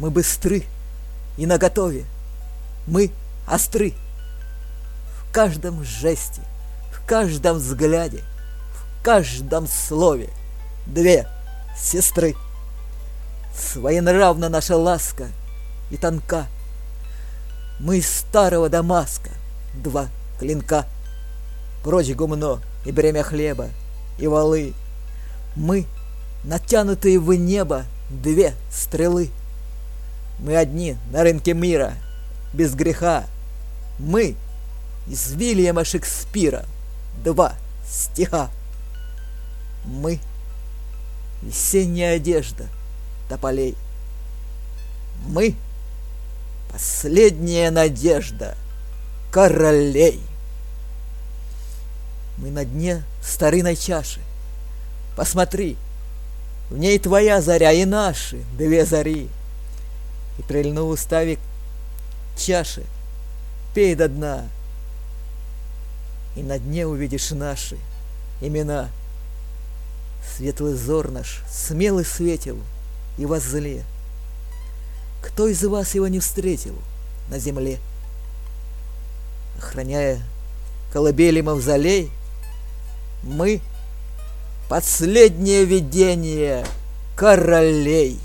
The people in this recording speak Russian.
Мы быстры и наготове, мы остры. В каждом жесте, в каждом взгляде, в каждом слове две сестры. Своенравна наша ласка и тонка. Мы из старого Дамаска два клинка. Прочь гумно и бремя хлеба, и валы. Мы, натянутые в небо, две стрелы. Мы одни на рынке мира, без греха. Мы из Вильяма Шекспира два стиха. Мы — весенняя одежда тополей. Мы — последняя надежда королей. Мы на дне старинной чаши. Посмотри, в ней твоя заря и наши две зари. И, прильнув уставе чаши, пей до дна, и на дне увидишь наши имена. Светлый взор наш смелый светил и воззле. Кто из вас его не встретил на земле? Охраняя колыбели мавзолей, мы — последнее видение королей.